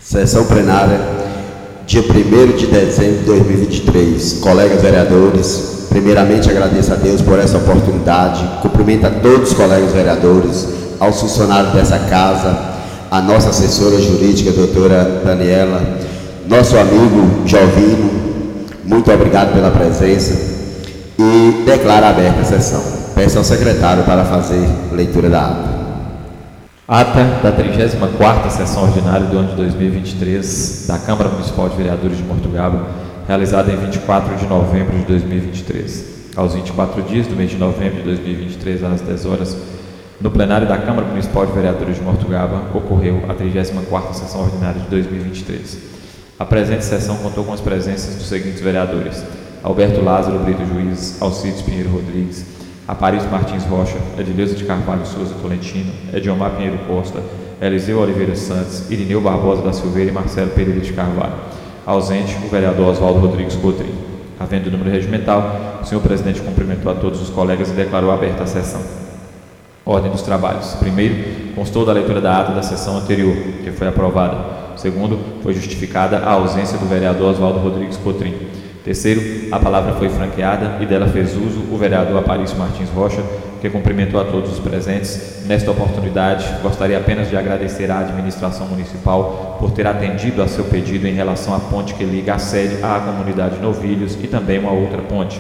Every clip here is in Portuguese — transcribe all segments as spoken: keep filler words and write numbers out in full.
Sessão plenária, dia primeiro de dezembro de dois mil e vinte e três. Colegas vereadores, primeiramente agradeço a Deus por essa oportunidade, cumprimento a todos os colegas vereadores, aos funcionários dessa casa, a nossa assessora jurídica, doutora Daniela, nosso amigo Jovino, muito obrigado pela presença e declaro aberta a sessão. Peço ao secretário para fazer leitura da ata. Ata da trigésima quarta Sessão Ordinária do ano de dois mil e vinte e três da Câmara Municipal de Vereadores de Mortugaba, realizada em vinte e quatro de novembro de dois mil e vinte e três. Aos vinte e quatro dias do mês de novembro de dois mil e vinte e três, às dez horas, no plenário da Câmara Municipal de Vereadores de Mortugaba, ocorreu a trigésima quarta Sessão Ordinária de dois mil e vinte e três. A presente sessão contou com as presenças dos seguintes vereadores: Alberto Lázaro Brito Juiz, Alcides Pinheiro Rodrigues, Aparício Martins Rocha, Edileuza de Carvalho Souza Tolentino, Ediomar Pinheiro Costa, Eliseu Oliveira Santos, Irineu Barbosa da Silveira e Marcelo Pereira de Carvalho. Ausente, o vereador Oswaldo Rodrigues Cotrim. Havendo o número regimental, o senhor presidente cumprimentou a todos os colegas e declarou aberta a sessão. Ordem dos trabalhos. Primeiro, constou da leitura da ata da sessão anterior, que foi aprovada. Segundo, foi justificada a ausência do vereador Oswaldo Rodrigues Cotrim. Terceiro, a palavra foi franqueada e dela fez uso o vereador Aparício Martins Rocha, que cumprimentou a todos os presentes. Nesta oportunidade, gostaria apenas de agradecer à administração municipal por ter atendido a seu pedido em relação à ponte que liga a sede à comunidade Novilhos e também uma outra ponte,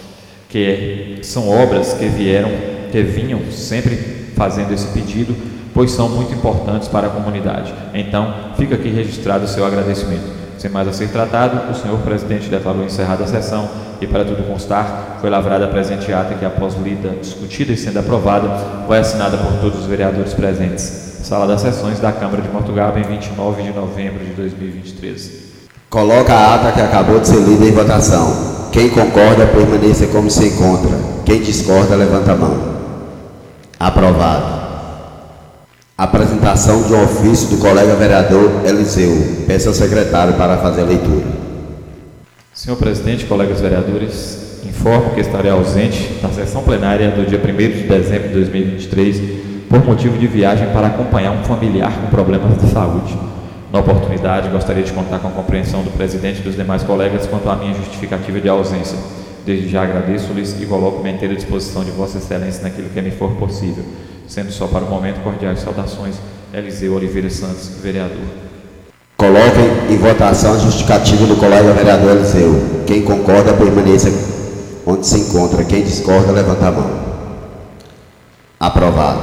que são obras que vieram, que vinham sempre fazendo esse pedido, pois são muito importantes para a comunidade. Então, fica aqui registrado o seu agradecimento. Sem mais a ser tratado, o senhor presidente declarou encerrada a sessão e, para tudo constar, foi lavrada a presente ata que, após lida, discutida e sendo aprovada, foi assinada por todos os vereadores presentes. Sala das Sessões da Câmara de Mortugaba, em vinte e nove de novembro de dois mil e vinte e três. Coloca a ata que acabou de ser lida em votação. Quem concorda, permaneça como se encontra. Quem discorda, levanta a mão. Aprovado. Apresentação de um ofício do colega vereador Eliseu. Peço ao secretário para fazer a leitura. Senhor presidente, colegas vereadores, informo que estarei ausente na sessão plenária do dia primeiro de dezembro de dois mil e vinte e três por motivo de viagem para acompanhar um familiar com problemas de saúde. Na oportunidade, gostaria de contar com a compreensão do presidente e dos demais colegas quanto à minha justificativa de ausência. Desde já agradeço-lhes e coloco-me à inteira disposição de Vossa Excelência naquilo que me for possível. Sendo só para o momento, cordiais saudações, Eliseu Oliveira Santos, vereador. Coloquem em votação a justificativa do colega vereador Eliseu. Quem concorda, permaneça onde se encontra. Quem discorda, levanta a mão. Aprovado.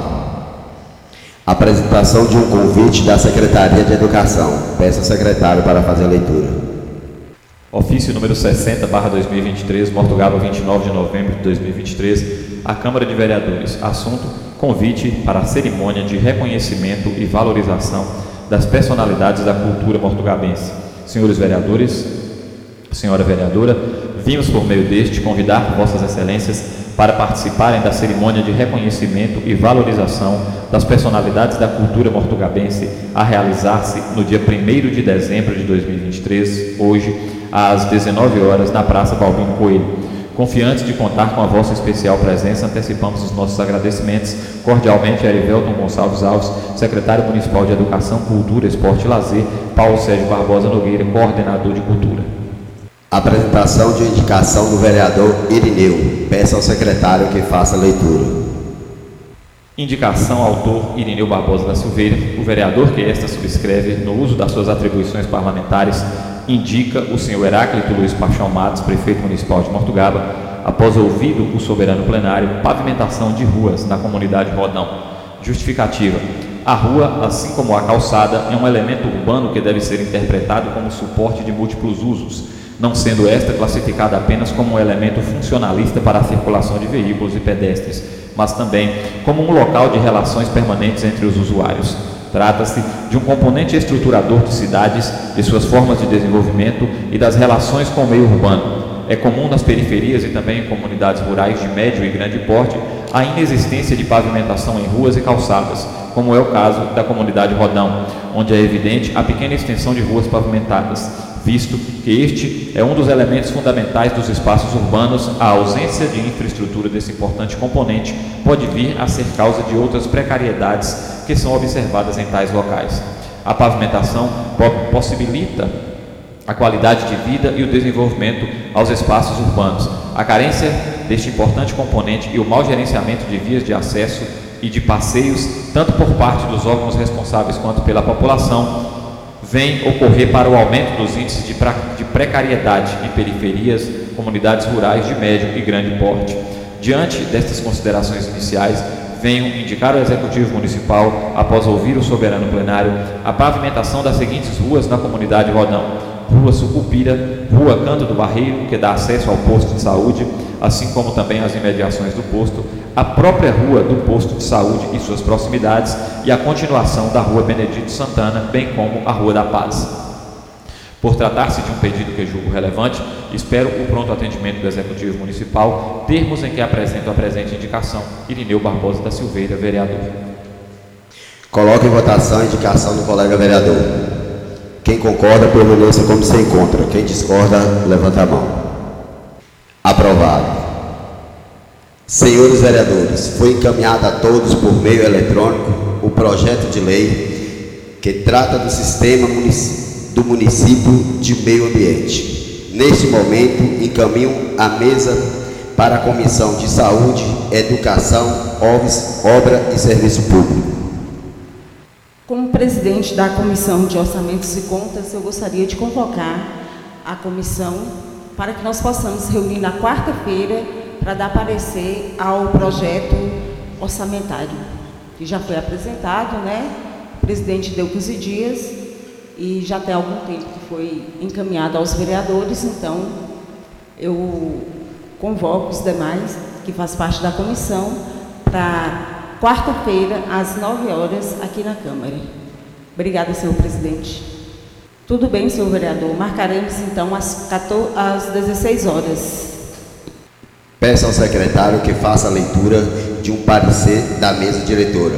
Apresentação de um convite da Secretaria de Educação. Peço ao secretário para fazer a leitura. Ofício número sessenta barra dois mil e vinte e três, Mortugaba, vinte e nove de novembro de dois mil e vinte e três, à Câmara de Vereadores. Assunto: convite para a cerimônia de reconhecimento e valorização das personalidades da cultura mortugabense. Senhores vereadores, senhora vereadora, vimos por meio deste convidar Vossas Excelências para participarem da cerimônia de reconhecimento e valorização das personalidades da cultura mortugabense a realizar-se no dia primeiro de dezembro de dois mil e vinte e três, hoje, às dezenove horas, na Praça Balbino Coelho. Confiantes de contar com a vossa especial presença, antecipamos os nossos agradecimentos cordialmente a Erivelton Gonçalves Alves, secretário municipal de Educação, Cultura, Esporte e Lazer, Paulo Sérgio Barbosa Nogueira, coordenador de Cultura. Apresentação de indicação do vereador Irineu. Peço ao secretário que faça a leitura. Indicação autor Irineu Barbosa da Silveira. O vereador que esta subscreve, no uso das suas atribuições parlamentares, indica o senhor Heráclito Luiz Paixão Matos, prefeito municipal de Mortugaba, após ouvido o soberano plenário, pavimentação de ruas na comunidade Rodão. Justificativa: a rua, assim como a calçada, é um elemento urbano que deve ser interpretado como suporte de múltiplos usos, não sendo esta classificada apenas como um elemento funcionalista para a circulação de veículos e pedestres, mas também como um local de relações permanentes entre os usuários. Trata-se de um componente estruturador de cidades, de suas formas de desenvolvimento e das relações com o meio urbano. É comum nas periferias e também em comunidades rurais de médio e grande porte a inexistência de pavimentação em ruas e calçadas, como é o caso da comunidade Rodão, onde é evidente a pequena extensão de ruas pavimentadas, visto que este é um dos elementos fundamentais dos espaços urbanos. A ausência de infraestrutura desse importante componente pode vir a ser causa de outras precariedades que são observadas em tais locais. A pavimentação possibilita a qualidade de vida e o desenvolvimento aos espaços urbanos. A carência deste importante componente e o mau gerenciamento de vias de acesso e de passeios, tanto por parte dos órgãos responsáveis quanto pela população, vem ocorrer para o aumento dos índices de, pra, de precariedade em periferias, comunidades rurais de médio e grande porte. Diante destas considerações iniciais, venho indicar ao Executivo Municipal, após ouvir o soberano plenário, a pavimentação das seguintes ruas na comunidade Rodão: Rua Sucupira, Rua Canto do Barreiro, que dá acesso ao posto de saúde, assim como também as imediações do posto, a própria rua do posto de saúde e suas proximidades e a continuação da Rua Benedito Santana, bem como a Rua da Paz. Por tratar-se de um pedido que julgo relevante, espero o pronto atendimento do Executivo Municipal, termos em que apresento a presente indicação. Irineu Barbosa da Silveira, vereador. Coloco em votação a indicação do colega vereador. Quem concorda, permaneça como se encontra. Quem discorda, levanta a mão. Aprovado. Senhores vereadores, foi encaminhado a todos por meio eletrônico o projeto de lei que trata do sistema do município de meio ambiente. Neste momento, encaminho a mesa para a Comissão de Saúde, Educação, Obra e Serviço Público. Como presidente da Comissão de Orçamentos e Contas, eu gostaria de convocar a comissão para que nós possamos reunir na quarta-feira para dar parecer ao projeto orçamentário, que já foi apresentado, né? O presidente deu quinze dias e já tem algum tempo que foi encaminhado aos vereadores, então eu convoco os demais que fazem parte da comissão para quarta-feira, às nove horas, aqui na Câmara. Obrigada, senhor presidente. Tudo bem, senhor vereador. Marcaremos, então, às, quatorze, às dezesseis horas. Peço ao secretário que faça a leitura de um parecer da mesa diretora.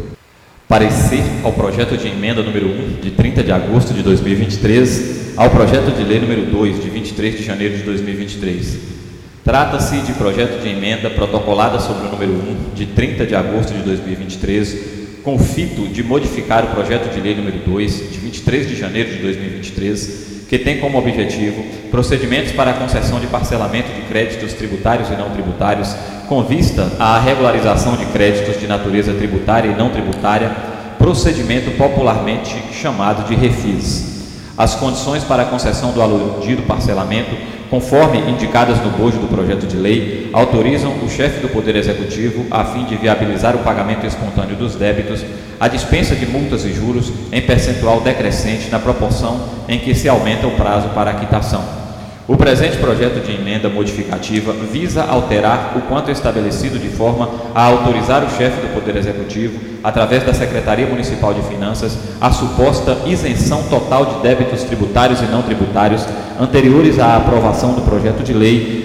Parecer ao projeto de emenda número um, de trinta de agosto de dois mil e vinte e três, ao projeto de lei número dois, de vinte e três de janeiro de dois mil e vinte e três. Trata-se de projeto de emenda protocolada sobre o número um, de trinta de agosto de dois mil e vinte e três, com o fito de modificar o projeto de lei número dois, de vinte e três de janeiro de dois mil e vinte e três, que tem como objetivo procedimentos para a concessão de parcelamento de créditos tributários e não tributários, com vista à regularização de créditos de natureza tributária e não tributária, procedimento popularmente chamado de refis. As condições para a concessão do aludido parcelamento, conforme indicadas no bojo do projeto de lei, autorizam o chefe do Poder Executivo, a fim de viabilizar o pagamento espontâneo dos débitos, a dispensa de multas e juros em percentual decrescente na proporção em que se aumenta o prazo para a quitação. O presente projeto de emenda modificativa visa alterar o quanto estabelecido de forma a autorizar o chefe do Poder Executivo, através da Secretaria Municipal de Finanças, a suposta isenção total de débitos tributários e não tributários anteriores à aprovação do projeto de lei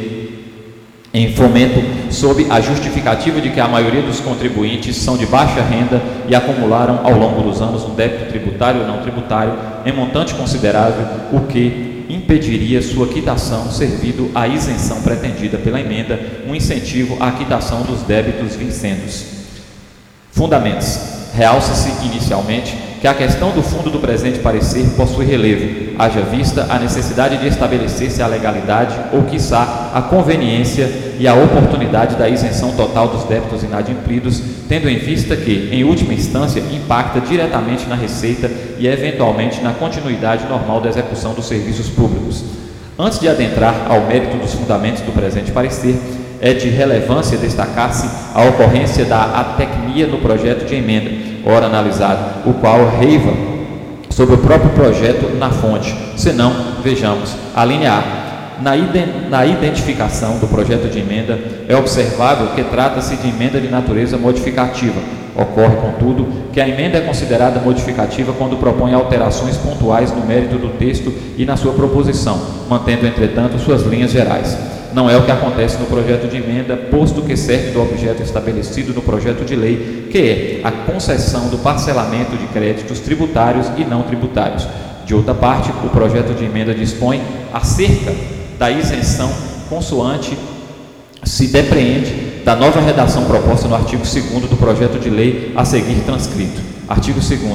em fomento, sob a justificativa de que a maioria dos contribuintes são de baixa renda e acumularam ao longo dos anos um débito tributário ou não tributário em montante considerável, o que impediria sua quitação, servindo à isenção pretendida pela emenda, um incentivo à quitação dos débitos vincendos. Fundamentos. Realça-se inicialmente que a questão do fundo do presente parecer possui relevo, haja vista a necessidade de estabelecer-se a legalidade ou, quiçá, a conveniência e a oportunidade da isenção total dos débitos inadimplidos, tendo em vista que, em última instância, impacta diretamente na receita e, eventualmente, na continuidade normal da execução dos serviços públicos. Antes de adentrar ao mérito dos fundamentos do presente parecer, é de relevância destacar-se a ocorrência da atecnia no projeto de emenda, ora analisado, o qual reiva sobre o próprio projeto na fonte. Se não, vejamos, a linha A. Na, ident na identificação do projeto de emenda, é observável que trata-se de emenda de natureza modificativa. Ocorre, contudo, que a emenda é considerada modificativa quando propõe alterações pontuais no mérito do texto e na sua proposição, mantendo, entretanto, suas linhas gerais. Não é o que acontece no projeto de emenda, posto que serve do objeto estabelecido no projeto de lei, que é a concessão do parcelamento de créditos tributários e não tributários. De outra parte, o projeto de emenda dispõe acerca da isenção consoante se depreende da nova redação proposta no artigo segundo do projeto de lei a seguir transcrito. Artigo segundo.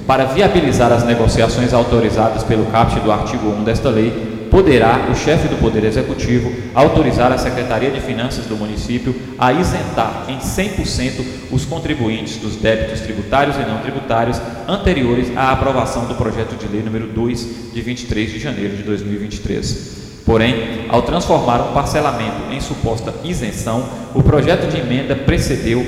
para viabilizar as negociações autorizadas pelo caput do artigo um desta lei, poderá o chefe do Poder Executivo autorizar a Secretaria de Finanças do município a isentar em cem por cento os contribuintes dos débitos tributários e não tributários anteriores à aprovação do projeto de lei número dois, de vinte e três de janeiro de dois mil e vinte e três. Porém, ao transformar um parcelamento em suposta isenção, o projeto de emenda precedeu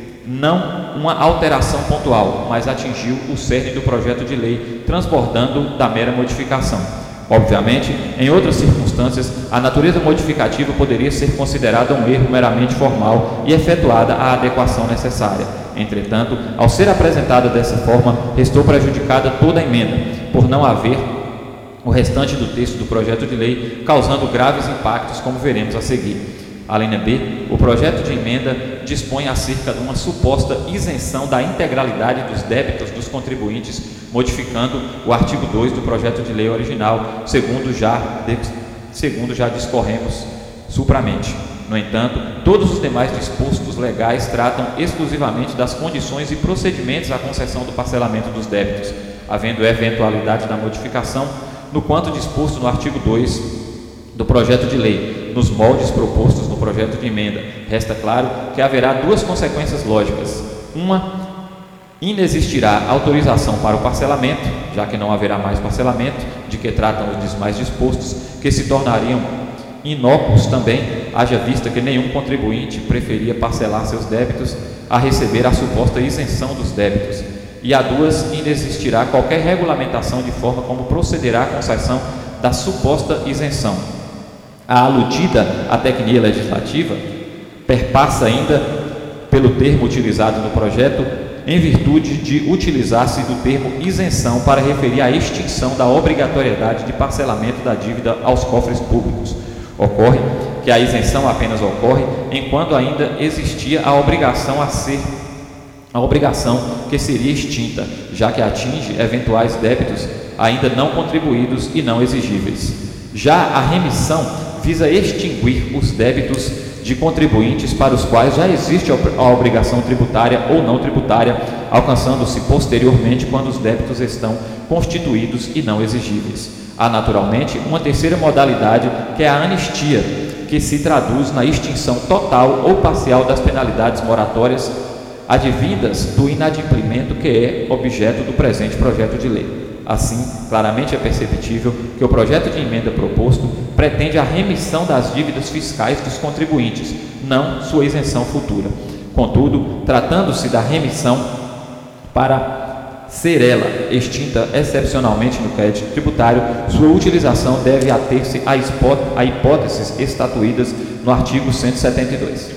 não uma alteração pontual, mas atingiu o cerne do projeto de lei, transbordando da mera modificação. Obviamente, em outras circunstâncias, a natureza modificativa poderia ser considerada um erro meramente formal e efetuada a adequação necessária. Entretanto, ao ser apresentada dessa forma, restou prejudicada toda a emenda, por não haver o restante do texto do projeto de lei, causando graves impactos, como veremos a seguir. A linha B, o projeto de emenda dispõe acerca de uma suposta isenção da integralidade dos débitos dos contribuintes, modificando o artigo dois do projeto de lei original, segundo já, segundo já discorremos supramente. No entanto, todos os demais dispostos legais tratam exclusivamente das condições e procedimentos à concessão do parcelamento dos débitos, havendo eventualidade da modificação, no quanto disposto no artigo dois do projeto de lei, nos moldes propostos no projeto de emenda. Resta claro que haverá duas consequências lógicas. Uma, inexistirá autorização para o parcelamento, já que não haverá mais parcelamento, de que tratam os demais dispostos, que se tornariam inócuos também, haja vista que nenhum contribuinte preferia parcelar seus débitos a receber a suposta isenção dos débitos. E a duas, inexistirá qualquer regulamentação de forma como procederá a concessão da suposta isenção. A aludida à tecnia legislativa perpassa ainda pelo termo utilizado no projeto, em virtude de utilizar-se do termo isenção para referir à extinção da obrigatoriedade de parcelamento da dívida aos cofres públicos. Ocorre que a isenção apenas ocorre enquanto ainda existia a obrigação a ser a obrigação que seria extinta, já que atinge eventuais débitos ainda não contribuídos e não exigíveis. Já a remissão visa extinguir os débitos de contribuintes para os quais já existe a obrigação tributária ou não tributária, alcançando-se posteriormente quando os débitos estão constituídos e não exigíveis. Há naturalmente uma terceira modalidade, que é a anistia, que se traduz na extinção total ou parcial das penalidades moratórias advindas do inadimplimento que é objeto do presente projeto de lei. Assim, claramente é perceptível que o projeto de emenda proposto pretende a remissão das dívidas fiscais dos contribuintes, não sua isenção futura. Contudo, tratando-se da remissão, para ser ela extinta excepcionalmente no crédito tributário, sua utilização deve ater-se a hipóteses estatuídas no artigo cento e setenta e dois.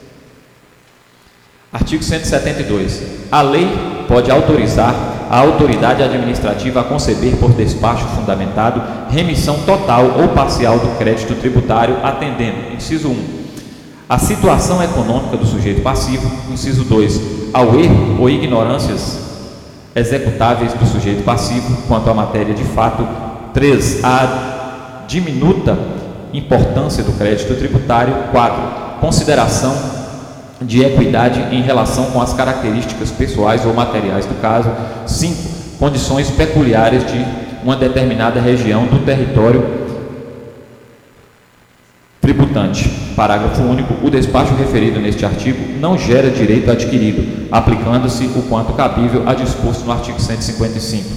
Artigo cento e setenta e dois. A lei pode autorizar a autoridade administrativa a conceder por despacho fundamentado remissão total ou parcial do crédito tributário, atendendo, inciso um, a situação econômica do sujeito passivo, inciso dois, ao erro ou ignorâncias executáveis do sujeito passivo quanto à matéria de fato, três, a diminuta importância do crédito tributário, quatro, consideração de equidade em relação com as características pessoais ou materiais do caso, cinco, condições peculiares de uma determinada região do território tributante. Parágrafo único. O despacho referido neste artigo não gera direito adquirido, aplicando-se o quanto cabível a disposto no artigo cento e cinquenta e cinco.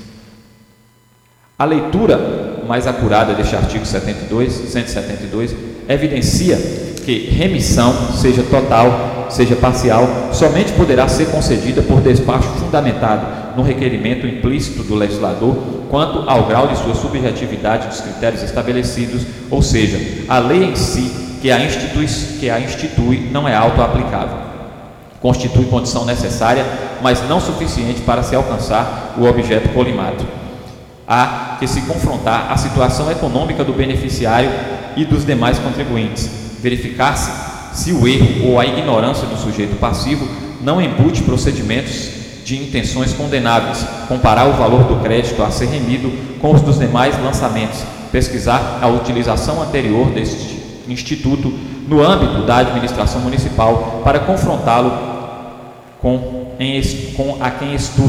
A leitura mais acurada deste artigo setenta e dois, cento e setenta e dois evidencia que remissão, seja total, seja parcial, somente poderá ser concedida por despacho fundamentado no requerimento implícito do legislador quanto ao grau de sua subjetividade dos critérios estabelecidos, ou seja, a lei em si que a institui, que a institui não é auto-aplicável. Constitui condição necessária, mas não suficiente para se alcançar o objeto colimado. Há que se confrontar a situação econômica do beneficiário e dos demais contribuintes, verificar-se se o erro ou a ignorância do sujeito passivo não embute procedimentos de intenções condenáveis, comparar o valor do crédito a ser remido com os dos demais lançamentos, pesquisar a utilização anterior deste instituto no âmbito da administração municipal para confrontá-lo com, em, com a quem estudo,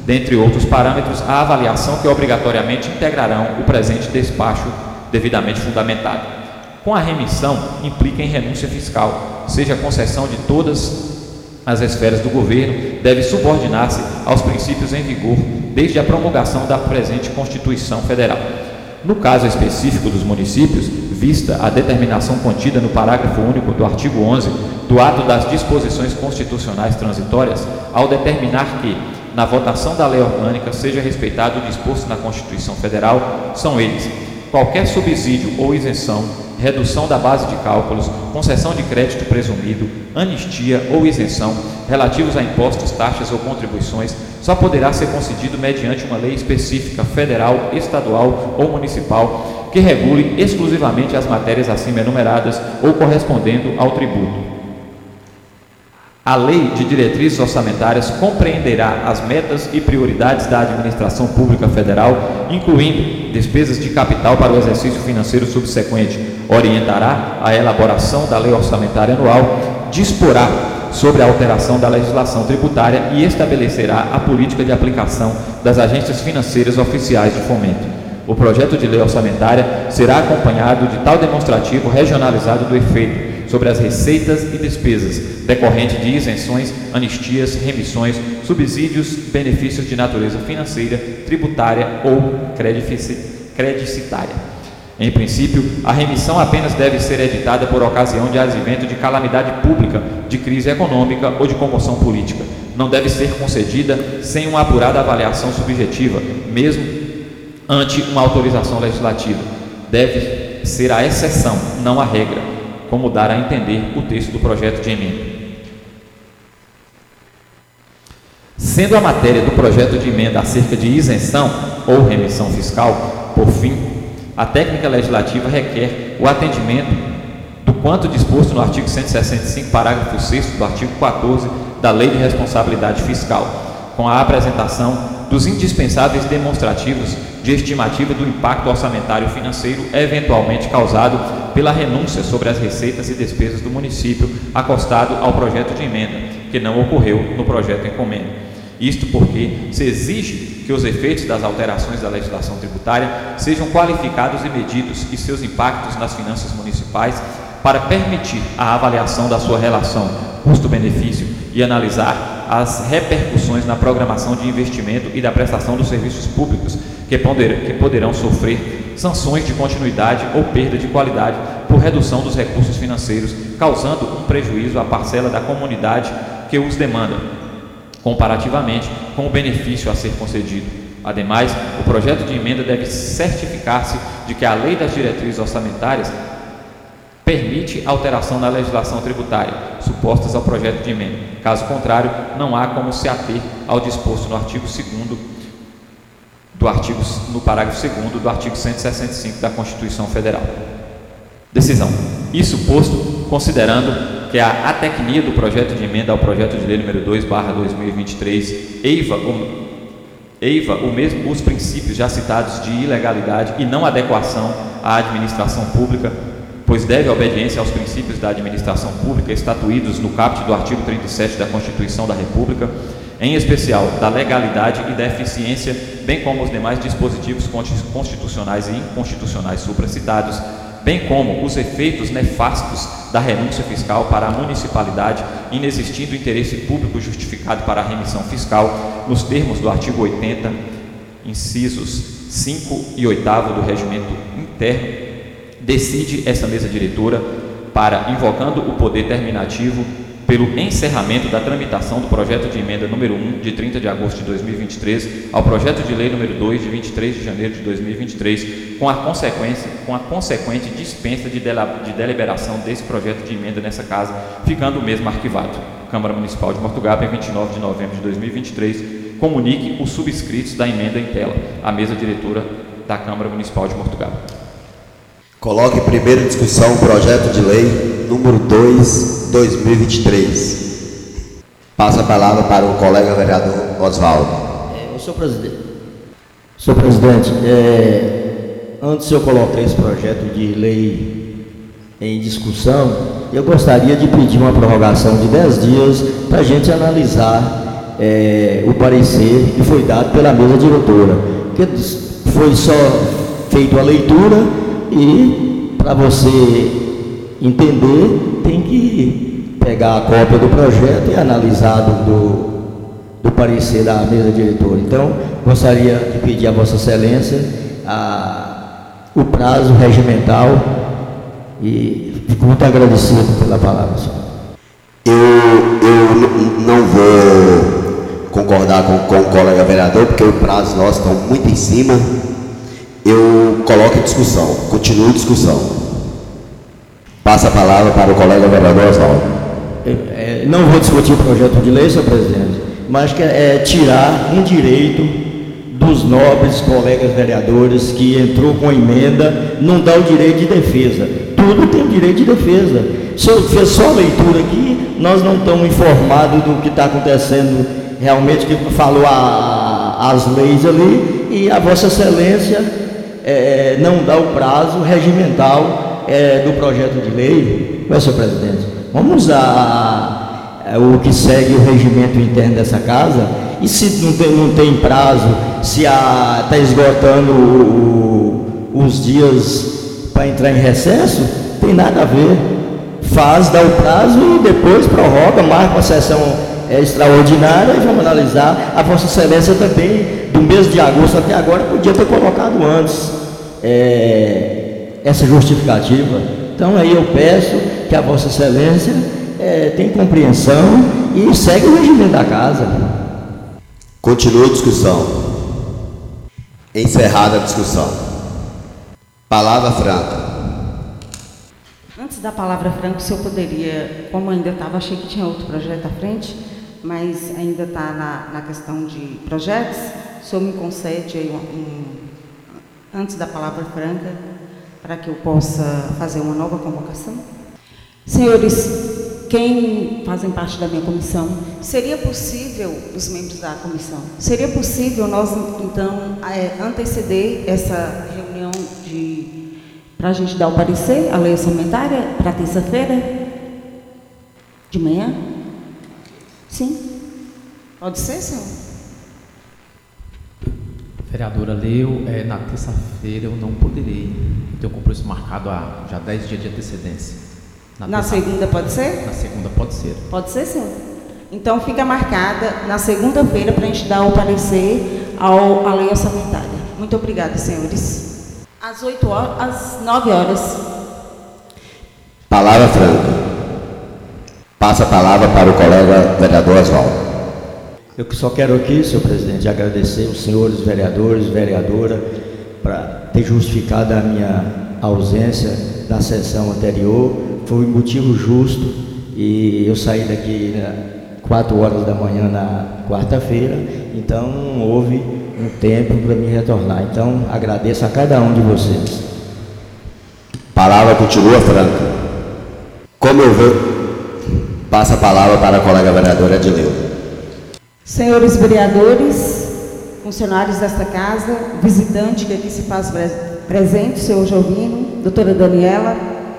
dentre outros parâmetros, a avaliação que obrigatoriamente integrarão o presente despacho devidamente fundamentado. Com a remissão, implica em renúncia fiscal, seja a concessão de todas as esferas do governo, deve subordinar-se aos princípios em vigor desde a promulgação da presente Constituição Federal. No caso específico dos municípios, vista a determinação contida no parágrafo único do artigo onze do ato das disposições constitucionais transitórias, ao determinar que, na votação da lei orgânica, seja respeitado o disposto na Constituição Federal, são eles: qualquer subsídio ou isenção, redução da base de cálculos, concessão de crédito presumido, anistia ou isenção relativos a impostos, taxas ou contribuições, só poderá ser concedido mediante uma lei específica, federal, estadual ou municipal, que regule exclusivamente as matérias acima enumeradas ou correspondendo ao tributo. A Lei de Diretrizes Orçamentárias compreenderá as metas e prioridades da administração pública federal, incluindo despesas de capital para o exercício financeiro subsequente, orientará a elaboração da Lei Orçamentária Anual, disporá sobre a alteração da legislação tributária e estabelecerá a política de aplicação das agências financeiras oficiais de fomento. O projeto de lei orçamentária será acompanhado de tal demonstrativo regionalizado do efeito sobre as receitas e despesas decorrentes de isenções, anistias, remissões, subsídios, benefícios de natureza financeira, tributária ou credicitária. Em princípio, a remissão apenas deve ser editada por ocasião de advento de calamidade pública, de crise econômica ou de comoção política. Não deve ser concedida sem uma apurada avaliação subjetiva, mesmo ante uma autorização legislativa. Deve ser a exceção, não a regra, como dar a entender o texto do projeto de emenda. Sendo a matéria do projeto de emenda acerca de isenção ou remissão fiscal, por fim, a técnica legislativa requer o atendimento do quanto disposto no artigo cento e sessenta e cinco, parágrafo sexto do artigo quatorze da Lei de Responsabilidade Fiscal, com a apresentação dos indispensáveis demonstrativos de estimativa do impacto orçamentário financeiro eventualmente causado pela renúncia sobre as receitas e despesas do município acostado ao projeto de emenda, que não ocorreu no projeto encomenda. Isto porque se exige que os efeitos das alterações da legislação tributária sejam qualificados e medidos e seus impactos nas finanças municipais para permitir a avaliação da sua relação custo-benefício e analisar as repercussões na programação de investimento e da prestação dos serviços públicos que, poder, que poderão sofrer sanções de continuidade ou perda de qualidade por redução dos recursos financeiros, causando um prejuízo à parcela da comunidade que os demanda, comparativamente com o benefício a ser concedido. Ademais, o projeto de emenda deve certificar-se de que a Lei das Diretrizes Orçamentárias permite alteração na legislação tributária, supostas ao projeto de emenda. Caso contrário, não há como se ater ao disposto no artigo segundo do artigo, no parágrafo segundo do artigo cento e sessenta e cinco da Constituição Federal. Decisão. Isso posto, considerando que a atecnia do projeto de emenda ao projeto de lei número dois barra dois mil e vinte e três eiva, o, eiva o mesmo, os princípios já citados de ilegalidade e não adequação à administração pública, pois deve obediência aos princípios da administração pública estatuídos no caput do artigo trinta e sete da Constituição da República, em especial da legalidade e da eficiência, bem como os demais dispositivos constitucionais e inconstitucionais supracitados, bem como os efeitos nefastos da renúncia fiscal para a municipalidade, inexistindo interesse público justificado para a remissão fiscal, nos termos do artigo oitenta, incisos cinco e oito do Regimento Interno, decide essa mesa diretora para, invocando o poder terminativo, pelo encerramento da tramitação do projeto de emenda número um, de trinta de agosto de dois mil e vinte e três, ao projeto de lei número dois, de vinte e três de janeiro de dois mil e vinte e três, com a, consequência, com a consequente dispensa de, dela, de deliberação desse projeto de emenda nessa casa, ficando o mesmo arquivado. Câmara Municipal de Mortugaba, em vinte e nove de novembro de dois mil e vinte e três, comunique os subscritos da emenda em tela, à mesa diretora da Câmara Municipal de Mortugaba. Coloque em primeira discussão o projeto de lei número dois, dois mil e vinte e três. Passa a palavra para o colega vereador Oswaldo. É, senhor presidente, senhor presidente é, antes de eu colocar esse projeto de lei em discussão, eu gostaria de pedir uma prorrogação de dez dias para a gente analisar é, o parecer que foi dado pela mesa diretora, que foi só feita a leitura e, para você entender, tem que pegar a cópia do projeto e analisar do, do, do parecer da mesa diretora. Então, gostaria de pedir a Vossa Excelência a, o prazo regimental e fico muito agradecido pela palavra, senhor. Eu, eu não vou concordar com, com o colega vereador, porque o prazo nosso está muito em cima. Eu coloco em discussão, continuo em discussão. Passa a palavra para o colega vereador Oswaldo. É, não vou discutir o projeto de lei, senhor presidente, mas que é tirar um direito dos nobres colegas vereadores que entrou com emenda, não dá o direito de defesa. Tudo tem o direito de defesa. Se eu fiz só a leitura aqui, nós não estamos informados do que está acontecendo realmente, que falou a, as leis ali, e a Vossa Excelência é, não dá o prazo regimental é, do projeto de lei. Ué, senhor presidente, vamos usar a, a, o que segue o regimento interno dessa casa, e se não tem, não tem prazo, se está esgotando o, o, os dias para entrar em recesso, tem nada a ver. Faz, dá o prazo e depois prorroga, marca uma sessão é, extraordinária e vamos analisar. A Vossa Excelência também, do mês de agosto até agora, podia ter colocado antes é, essa justificativa. Então aí eu peço que a Vossa Excelência é, tenha compreensão e segue o regimento da casa. Continua a discussão. Encerrada a discussão. Palavra franca. Antes da palavra franca, o senhor poderia, como ainda estava, achei que tinha outro projeto à frente, mas ainda está na, na questão de projetos, o senhor me concede aí um, um, antes da palavra franca, para que eu possa fazer uma nova convocação? Senhores, quem fazem parte da minha comissão, seria possível, os membros da comissão, seria possível nós, então, é, anteceder essa reunião de... para a gente dar o parecer, a lei orçamentária, para terça-feira? De manhã? Sim? Pode ser, senhor? Vereadora leu, é, na terça-feira eu não poderei. Eu tenho um compromisso marcado há já dez dias de antecedência. Na, na segunda pode ser? Na segunda pode ser. Pode ser, senhor? Então fica marcada na segunda-feira para a gente dar o parecer ao, à lei orçamentária. Muito obrigada, senhores. Às oito horas, às nove horas. Palavra franca. Passa a palavra para o colega vereador Oswaldo. Eu só quero aqui, senhor presidente, agradecer os senhores vereadores, vereadora, para ter justificado a minha ausência da sessão anterior. Foi um motivo justo e eu saí daqui quatro horas da manhã na quarta-feira, então não houve um tempo para me retornar. Então, agradeço a cada um de vocês. Palavra continua franca. Como eu vejo, passa a palavra para a colega vereadora Edileuza. Senhores vereadores, funcionários desta casa, visitante que aqui se faz presente, senhor Jovino, doutora Daniela,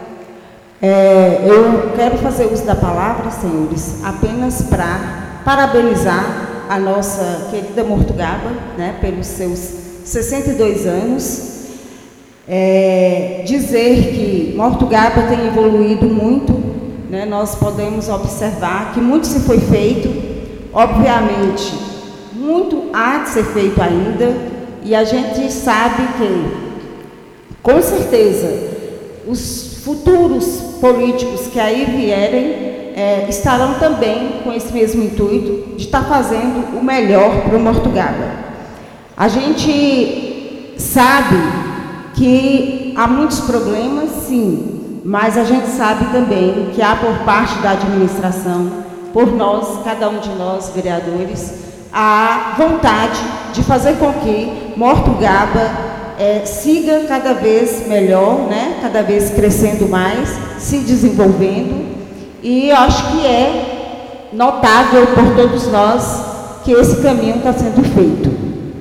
é, eu quero fazer uso da palavra, senhores, apenas para parabenizar a nossa querida Mortugaba, né, pelos seus sessenta e dois anos, é, dizer que Mortugaba tem evoluído muito, né, nós podemos observar que muito se foi feito. Obviamente, muito há de ser feito ainda, e a gente sabe que, com certeza, os futuros políticos que aí vierem é, estarão também com esse mesmo intuito de estar fazendo o melhor para o Mortugaba. A gente sabe que há muitos problemas, sim, mas a gente sabe também que há por parte da administração, por nós, cada um de nós, vereadores, a vontade de fazer com que Mortugaba é, siga cada vez melhor, né? Cada vez crescendo mais, se desenvolvendo, e eu acho que é notável por todos nós que esse caminho está sendo feito.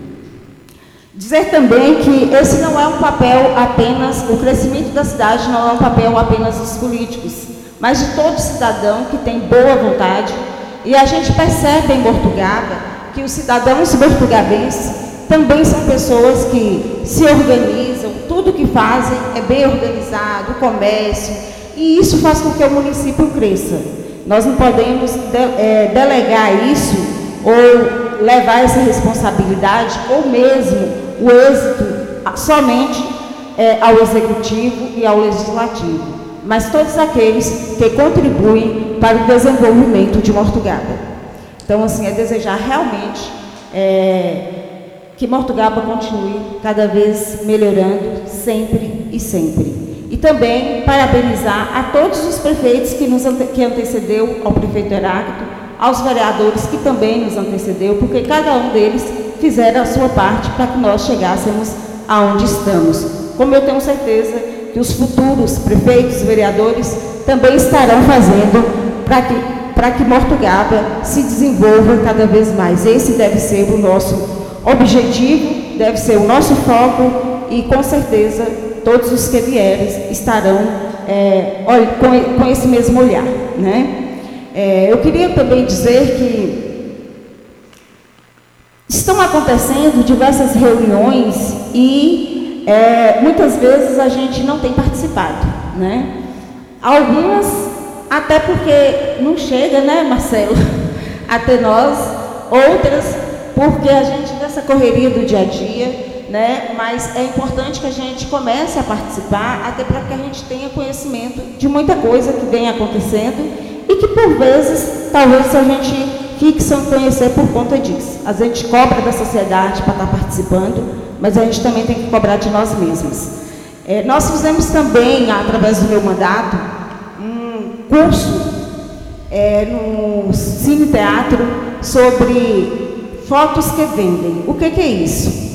Dizer também que esse não é um papel apenas, o crescimento da cidade não é um papel apenas dos políticos, mas de todo cidadão que tem boa vontade E a gente percebe em Mortugaba que os cidadãos mortugabenses também são pessoas que se organizam, tudo que fazem é bem organizado, o comércio, e isso faz com que o município cresça. Nós não podemos de, é, delegar isso ou levar essa responsabilidade, ou mesmo o êxito somente é, ao Executivo e ao Legislativo, mas todos aqueles que contribuem para o desenvolvimento de Mortugaba. Então, assim, é desejar realmente é, que Mortugaba continue cada vez melhorando, sempre e sempre. E também parabenizar a todos os prefeitos que nos ante que antecedeu ao prefeito Heráclito, aos vereadores que também nos antecedeu, porque cada um deles fizeram a sua parte para que nós chegássemos aonde estamos. Como eu tenho certeza que os futuros prefeitos e vereadores também estarão fazendo para que, para que Mortugaba se desenvolva cada vez mais. Esse deve ser o nosso objetivo, deve ser o nosso foco e, com certeza, todos os que vierem estarão é, com, com esse mesmo olhar, né? É, eu queria também dizer que estão acontecendo diversas reuniões e é, muitas vezes a gente não tem participado, né? Algumas até porque não chega, né, Marcelo, até nós, outras porque a gente nessa correria do dia a dia, né? Mas é importante que a gente comece a participar, até para que a gente tenha conhecimento de muita coisa que vem acontecendo e que, por vezes, talvez a gente fique sem conhecer por conta disso. A gente cobra da sociedade para estar participando, mas a gente também tem que cobrar de nós mesmos. É, nós fizemos também, através do meu mandato, um curso é, no Cine Teatro sobre fotos que vendem. O que, que é isso?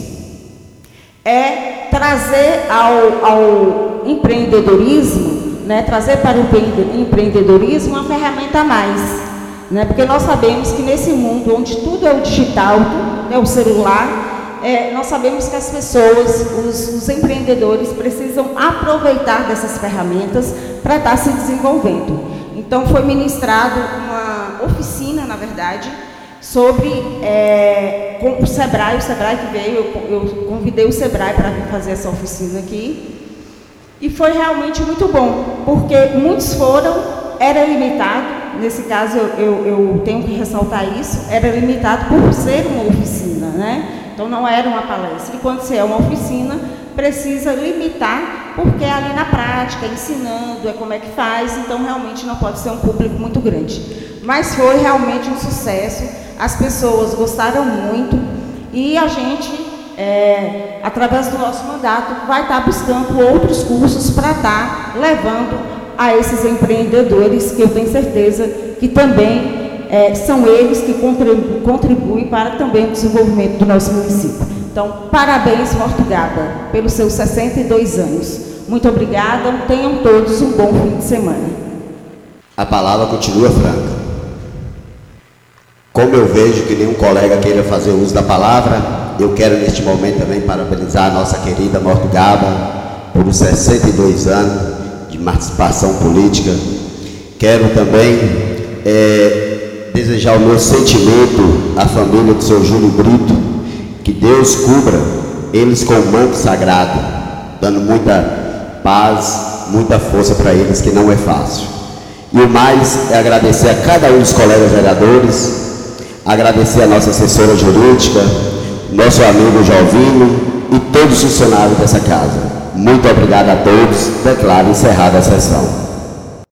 É trazer ao, ao empreendedorismo, né, trazer para o empreendedorismo uma ferramenta a mais, né, porque nós sabemos que nesse mundo onde tudo é o digital, tudo é o celular, é, nós sabemos que as pessoas, os, os empreendedores precisam aproveitar dessas ferramentas para estar se desenvolvendo. Então foi ministrado uma oficina, na verdade, sobre é, com o Sebrae, o Sebrae que veio, eu, eu convidei o Sebrae para vir fazer essa oficina aqui, e foi realmente muito bom, porque muitos foram, era limitado, nesse caso eu, eu, eu tenho que ressaltar isso, era limitado por ser uma oficina, né? Então não era uma palestra, e quando se é uma oficina, precisa limitar, porque é ali na prática, ensinando, é como é que faz, então realmente não pode ser um público muito grande. Mas foi realmente um sucesso, as pessoas gostaram muito, e a gente, é, através do nosso mandato, vai estar buscando outros cursos para estar levando a esses empreendedores, que eu tenho certeza que também é, são eles que contribuem, contribuem para também o desenvolvimento do nosso município. Então, parabéns, Mortugaba, pelos seus sessenta e dois anos. Muito obrigada, tenham todos um bom fim de semana. A palavra continua franca. Como eu vejo que nenhum colega queira fazer uso da palavra, eu quero neste momento também parabenizar a nossa querida Mortugaba por os sessenta e dois anos de participação política. Quero também é, desejar o meu sentimento à família do seu Júlio Brito, que Deus cubra eles com o manto sagrado, dando muita paz, muita força para eles, que não é fácil. E o mais é agradecer a cada um dos colegas vereadores, agradecer a nossa assessora jurídica, nosso amigo Jovino e todos os funcionários dessa casa. Muito obrigado a todos. Declaro encerrada a sessão.